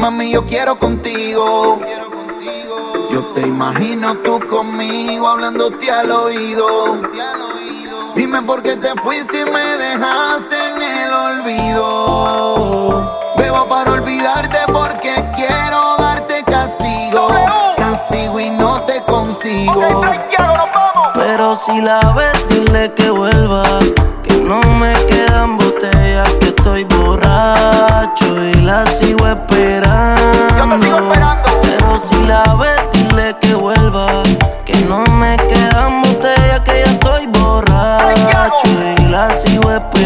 Mami, yo quiero contigo. Yo te imagino tú conmigo hablándote al oído. Dime por qué te fuiste y me dejaste en el olvido. Bebo para olvidarte porque quiero darte castigo. Castigo y no te consigo. Pero si la ves, dile que vuelva, que no me quedan botellas, que estoy borracho y la sigo esperando. Yo te sigo esperando. Pero si la ves, dile que vuelva, que no me quedan botellas, que ya estoy borracho y la sigo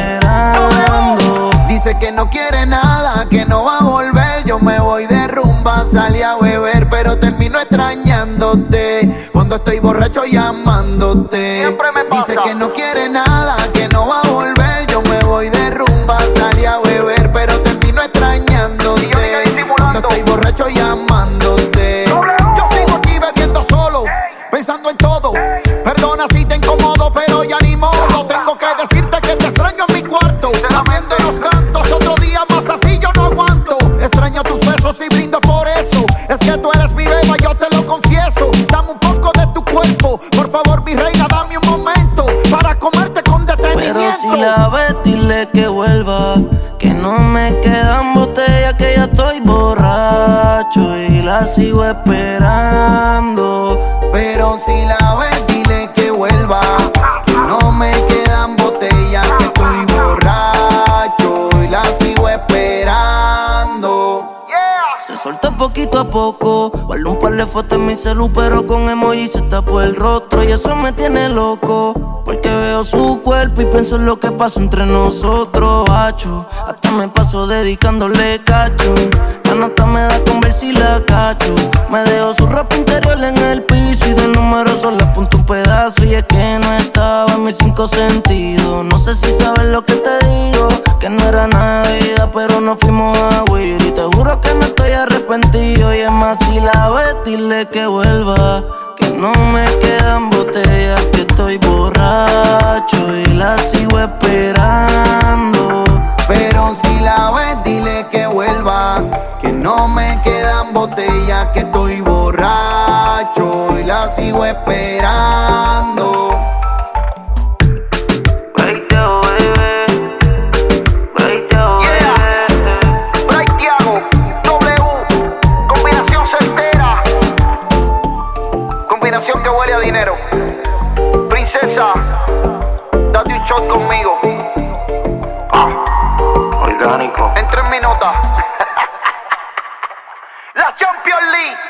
esperando. Dice que no quiere nada, que no va a volver. Yo me voy de rumba, salí a beber, pero termino extrañándote. Cuando estoy borracho llamándote. Siempre me pasa. Dice que no quiere nada, que no va a volver. Yo me voy de rumba, salí a beber, pero termino extrañándote. Y yo sigo disimulando. Cuando estoy borracho llamándote. Yo sigo aquí bebiendo solo, pensando en todo. Perdona si te incomodo, pero ya ni modo. Tengo que decirte que te extraño en mi cuarto, haciendo los cantos. Otro día más así yo no aguanto. Extraño tus besos y brindo por eso. Es que tú eres mi beba, yo te lo confieso. Dame un poco de tu cuerpo, por favor, mi reina, dame un momento para comerte con detenimiento. Pero si la ves, dile que vuelva, que no me quedan botellas, que ya estoy borracho y la sigo esperando. Pero si la ves, dile que vuelva, que no me quedan botellas, que estoy borracho y la sigo esperando. Se soltó poquito a poco, guardé un par de fotos en mi celu, pero con emoji se tapó el rostro y eso me tiene loco. Porque veo su cuerpo y pienso en lo que pasó entre nosotros, hacho. Hasta me paso dedicándole cacho. La nota me da con ver si la cacho. Me dejó su ropa interior en el piso y de número solo apunto un pedazo. Y es que no estaba en mis 5 sentidos. No sé si sabes lo que te digo, que no era Navidad, pero nos fuimos a huir. Y te juro que no estoy arrepentido. Y es más, si la ves, dile que vuelva, que no me quedan botellas, que estoy borracho y la sigo esperando. Pero si la ves, dile que vuelva, que no me quedan botellas, que estoy borracho y la sigo esperando. Combinación que huele a dinero. Princesa, date un shot conmigo. Orgánico. Entra en mi nota. La Champions League.